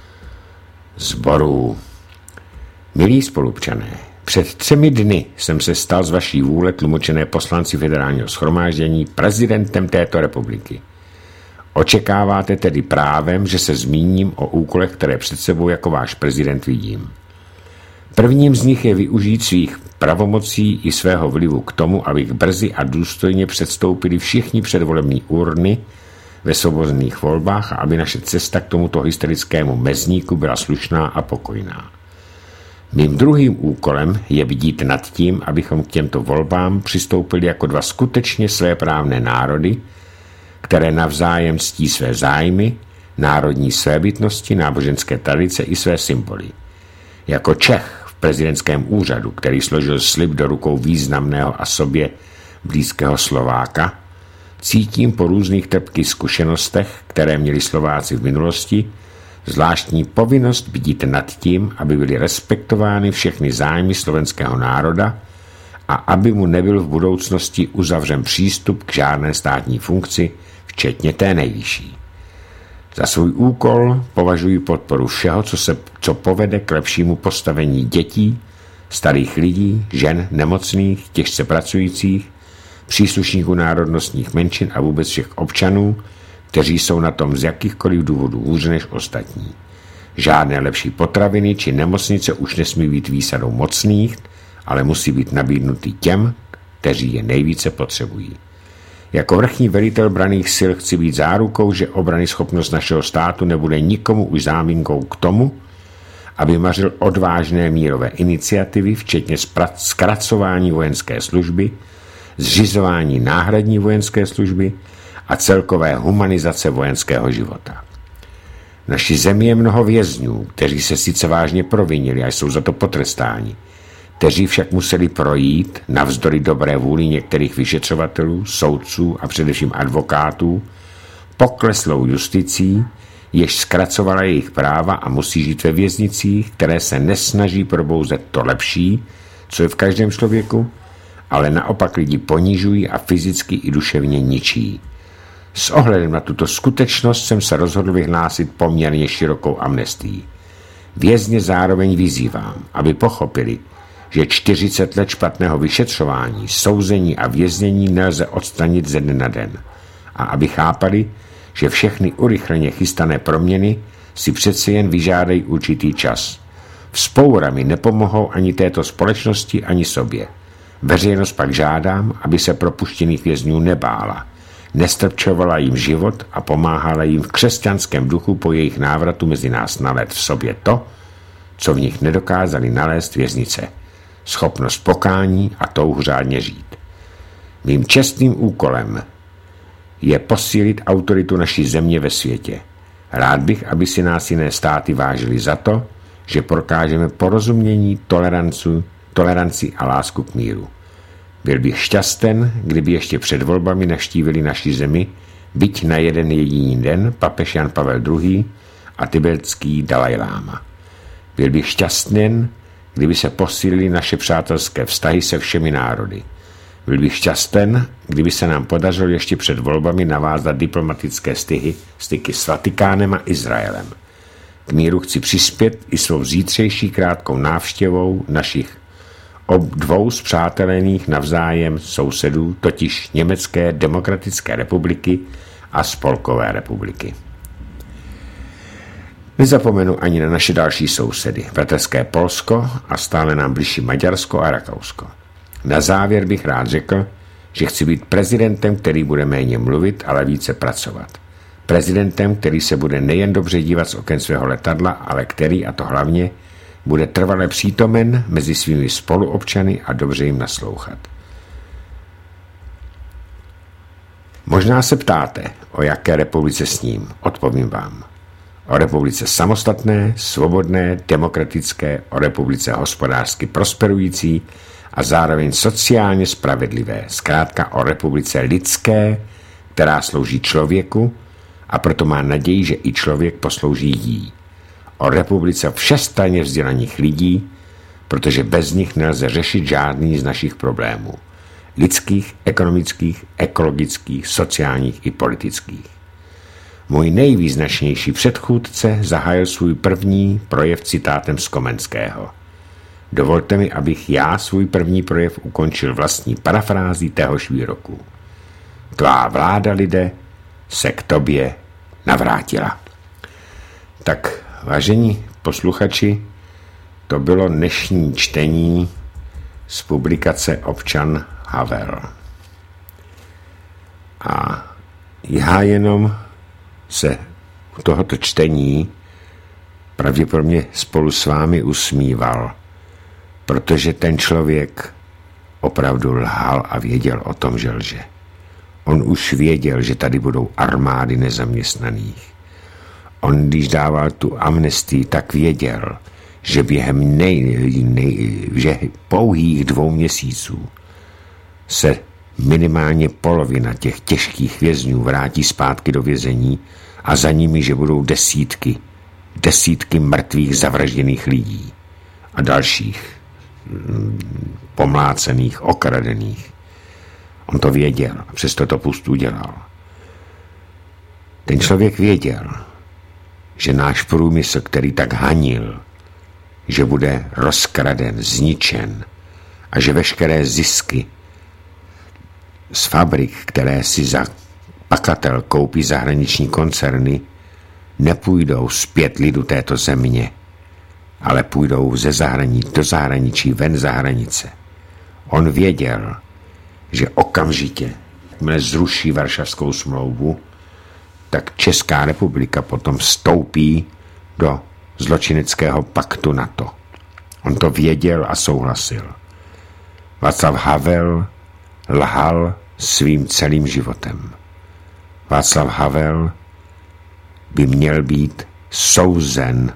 sborů. Milí spolupčané, před 3 dny jsem se stal z vaší vůle tlumočené poslanci Federálního shromáždění prezidentem této republiky. Očekáváte tedy právem, že se zmíním o úkolech, které před sebou jako váš prezident vidím. Prvním z nich je využít svých pravomocí i svého vlivu k tomu, abych brzy a důstojně předstoupili všichni předvolební urny ve svobodných volbách a aby naše cesta k tomuto historickému mezníku byla slušná a pokojná. Mým druhým úkolem je bdít nad tím, abychom k těmto volbám přistoupili jako 2 skutečně svéprávné národy, které navzájem ctí své zájmy, národní svébytnosti, náboženské tradice i své symboly. Jako Čech v prezidentském úřadu, který složil slib do rukou významného a sobě blízkého Slováka, cítím po různých trpkých zkušenostech, které měli Slováci v minulosti, zvláštní povinnost bdít nad tím, aby byly respektovány všechny zájmy slovenského národa a aby mu nebyl v budoucnosti uzavřen přístup k žádné státní funkci, včetně té nejvyšší. Za svůj úkol považuji podporu všeho, co povede k lepšímu postavení dětí, starých lidí, žen, nemocných, těžce pracujících, příslušníků národnostních menšin a vůbec všech občanů, kteří jsou na tom z jakýchkoliv důvodů hůře než ostatní. Žádné lepší potraviny či nemocnice už nesmí být výsadou mocných, ale musí být nabídnuty těm, kteří je nejvíce potřebují. Jako vrchní velitel branných sil chci být zárukou, že obrany schopnost našeho státu nebude nikomu už záminkou k tomu, aby mařil odvážné mírové iniciativy, včetně zkracování vojenské služby, zřizování náhradní vojenské služby a celkové humanizace vojenského života. V naší zemi je mnoho vězňů, kteří se sice vážně provinili a jsou za to potrestáni, kteří však museli projít, navzdory dobré vůli některých vyšetřovatelů, soudců a především advokátů, pokleslou justicí, jež zkracovala jejich práva a musí žít ve věznicích, které se nesnaží probouzet to lepší, co je v každém člověku, ale naopak lidi ponižují a fyzicky i duševně ničí. S ohledem na tuto skutečnost jsem se rozhodl vyhlásit poměrně širokou amnestii. Vězně zároveň vyzývám, aby pochopili, že 40 let špatného vyšetřování, souzení a věznění nelze odstranit ze dne na den a aby chápali, že všechny urychleně chystané proměny si přece jen vyžádají určitý čas. Vzpourami nepomohou ani této společnosti, ani sobě. Veřejnost pak žádám, aby se propuštěných vězňů nebála. nestrpčovala jim život a pomáhala jim v křesťanském duchu po jejich návratu mezi nás nalézt v sobě to, co v nich nedokázali nalézt věznice. Schopnost pokání a touhu řádně žít. Mým čestným úkolem je posílit autoritu naší země ve světě. Rád bych, aby si nás jiné státy vážily za to, že prokážeme porozumění, toleranci a lásku k míru. Byl bych šťasten, kdyby ještě před volbami navštívili naši zemi, byť na jeden jediný den, papež Jan Pavel II. A tibetský Dalajláma. Byl bych šťastný, kdyby se posílily naše přátelské vztahy se všemi národy. Byl bych šťasten, kdyby se nám podařilo ještě před volbami navázat diplomatické styky s Vatikánem a Izraelem. K míru chci přispět i svou zítřejší krátkou návštěvou našich dvou spřátelených navzájem sousedů, totiž Německé demokratické republiky a Spolkové republiky. Nezapomenu ani na naše další sousedy, bratrské Polsko a stále nám blížší Maďarsko a Rakousko. Na závěr bych rád řekl, že chci být prezidentem, který bude méně mluvit, ale více pracovat. Prezidentem, který se bude nejen dobře dívat z oken svého letadla, ale který, a to hlavně, bude trvale přítomen mezi svými spoluobčany a dobře jim naslouchat. Možná se ptáte, o jaké republice sním. Odpovím vám. O republice samostatné, svobodné, demokratické, o republice hospodářsky prosperující a zároveň sociálně spravedlivé. Zkrátka o republice lidské, která slouží člověku a proto má naději, že i člověk poslouží jí. O republice všestranně vzdělaných lidí, protože bez nich nelze řešit žádný z našich problémů. Lidských, ekonomických, ekologických, sociálních i politických. Můj nejvýznačnější předchůdce zahájil svůj první projev citátem z Komenského. Dovolte mi, abych já svůj první projev ukončil vlastní parafrází téhož výroku. Tvá vláda, lidé, se k tobě navrátila. Tak, vážení posluchači, to bylo dnešní čtení z publikace Občan Havel. A já jenom se u tohoto čtení pravděpodobně spolu s vámi usmíval, protože ten člověk opravdu lhal a věděl o tom, že lže. On už věděl, že tady budou armády nezaměstnaných. On, když dával tu amnestii, tak věděl, že během že pouhých 2 měsíců se minimálně polovina těch těžkých vězňů vrátí zpátky do vězení a za nimi, že budou desítky mrtvých zavražděných lidí a dalších pomlácených, okradených. On to věděl a přesto to pust udělal. Ten člověk věděl, že náš průmysl, který tak hanil, že bude rozkraden, zničen a že veškeré zisky z fabrik, které si za pakatel koupí zahraniční koncerny, nepůjdou zpět lidu této země, ale půjdou do zahraničí, ven za hranice. On věděl, že okamžitě, jakmile zruší Varšavskou smlouvu, tak Česká republika potom vstoupí do zločineckého paktu NATO. On to věděl a souhlasil. Václav Havel lhal svým celým životem. Václav Havel by měl být souzen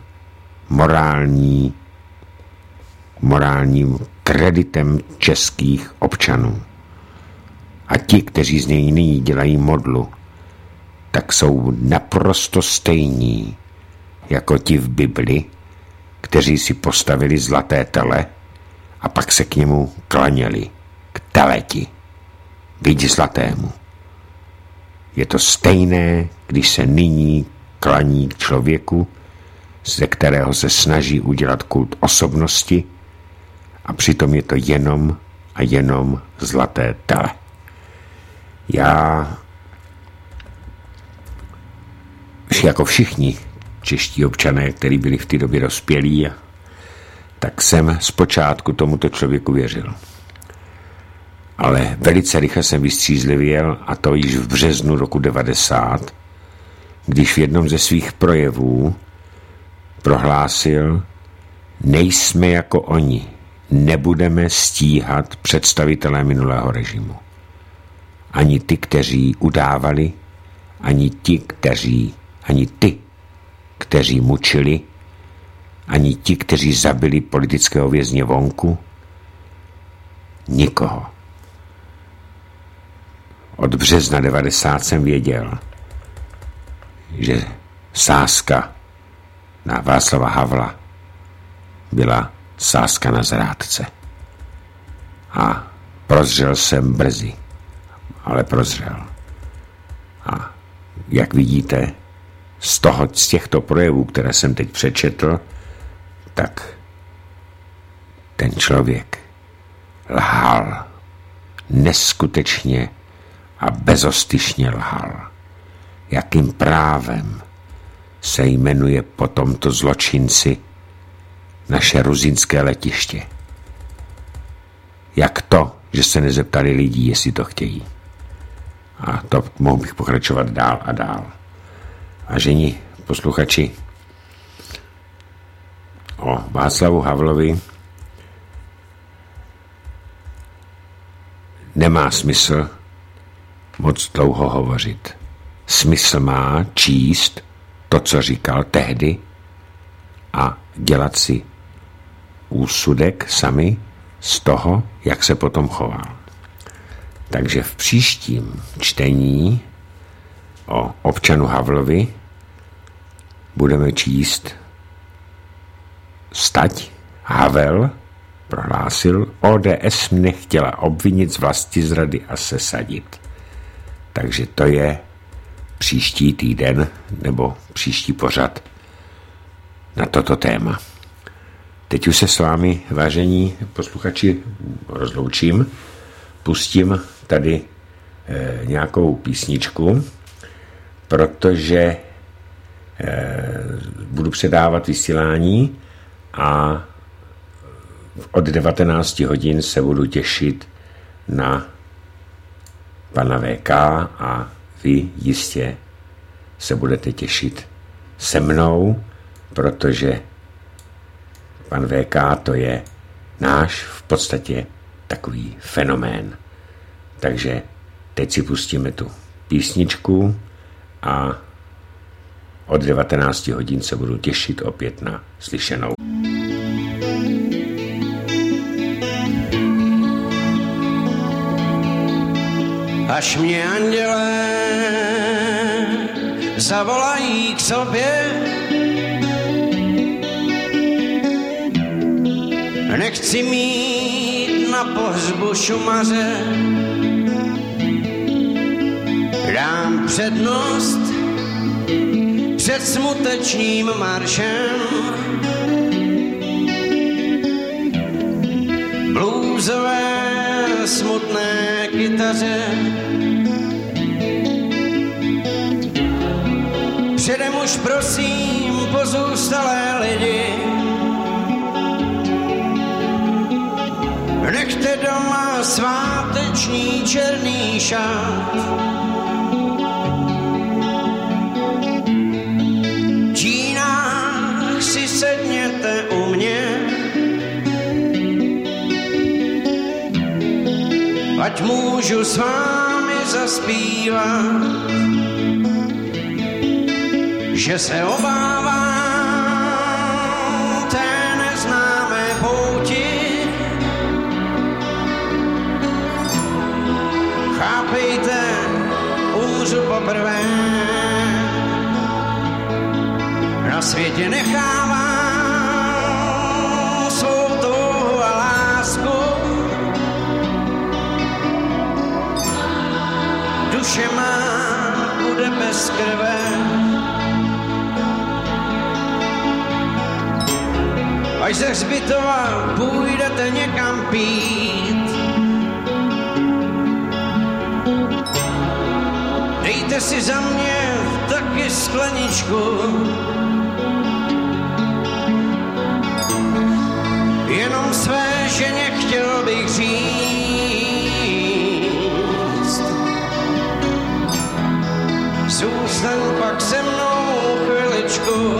morálním kreditem českých občanů. A ti, kteří z něj nyní dělají modlu, tak jsou naprosto stejní jako ti v Bibli, kteří si postavili zlaté tele a pak se k němu klaněli, k teleti, byť zlatému. Je to stejné, když se nyní klaní k člověku, ze kterého se snaží udělat kult osobnosti, a přitom je to jenom a jenom zlaté tele. Já, jako všichni čeští občané, kteří byli v té době dospělí, tak jsem zpočátku tomuto člověku věřil. Ale velice rychle jsem vystřízlivěl, a to již v březnu roku 90, když v jednom ze svých projevů prohlásil: nejsme jako oni, nebudeme stíhat představitelé minulého režimu. Ani ty, kteří udávali, ani ty, kteří mučili, ani ti, kteří zabili politického vězně vonku. Nikoho. Od března 90 jsem věděl, že sázka na Václava Havla byla sázka na zrádce. A prozřel jsem brzy, ale prozřel. A jak vidíte, z těchto projevů, které jsem teď přečetl, tak ten člověk lhal. Neskutečně a bezostyšně lhal. Jakým právem se jmenuje po tomto zločinci naše ruzinské letiště? Jak to, že se nezeptali lidí, jestli to chtějí? A to mohl bych pokračovat dál a dál. Vážení posluchači, o Václavu Havlovi nemá smysl moc dlouho hovořit. Smysl má číst to, co říkal tehdy, a dělat si úsudek sami z toho, jak se potom choval. Takže v příštím čtení o občanu Havlovi budeme číst: stať Havel prohlásil: ODS mě chtěla obvinit z vlastizrady a sesadit. Takže to je příští týden nebo příští pořad na toto téma. Teď už se s vámi, vážení posluchači, rozloučím. Pustím tady nějakou písničku, protože budu předávat vysílání a od 19 hodin se budu těšit na pana VK a vy jistě se budete těšit se mnou, protože pan VK to je náš v podstatě takový fenomén. Takže teď si pustíme tu písničku a od 19 hodin se budu těšit opět na slyšenou. Až mě andělé zavolají k sobě, nechci mít na pohřbu šumaře, dám přednost před smutečným maršem. Bluesové smutné kytaře, předem už prosím pozůstalé lidi, nechte doma sváteční černý šát. V džínách si sedněte u mě, ať můžu s vámi zaspívat, že se obávám té neznámé pouti. Chápejte, umřu poprvé, na světě nechávám svou touhu a lásku. Duše má bude bez krve, až ze hřbitova půjdete někam pít. Dejte si za mě taky skleničku, jenom své ženě chtěl bych říct, zůstaň pak se mnou chviličku.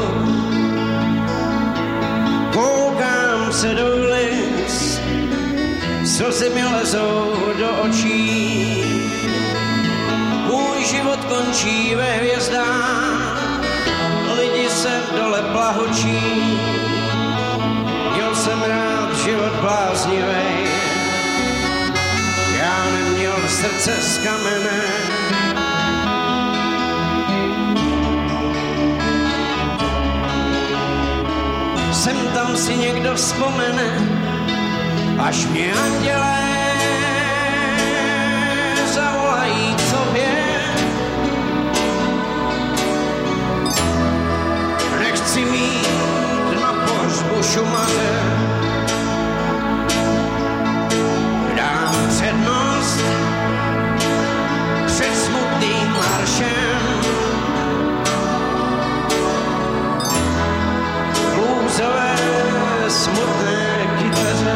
Koukám se do ulic, slzy mi lezou do očí. Můj život končí ve hvězdách, lidi se dole plahočí. Měl jsem rád život bláznivej, já neměl srdce z kamene. Sem tam si někdo vzpomene, až mě andělé zavolají k sobě. Nechci mít na pohřbu Šumavě, dám přednost před smutným maršem. Bluesové smutné kytaře,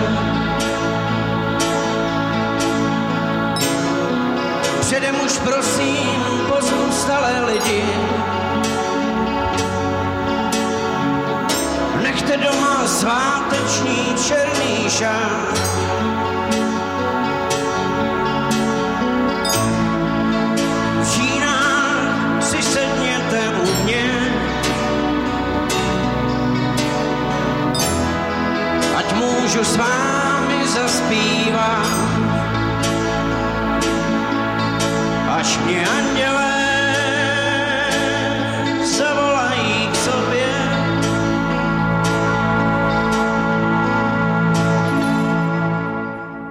předem už prosím pozůstalé lidi, nechte doma sváteční černý šát. V Čínách si sedněte u mě, ať můžu s vámi zaspívat, až mě andělé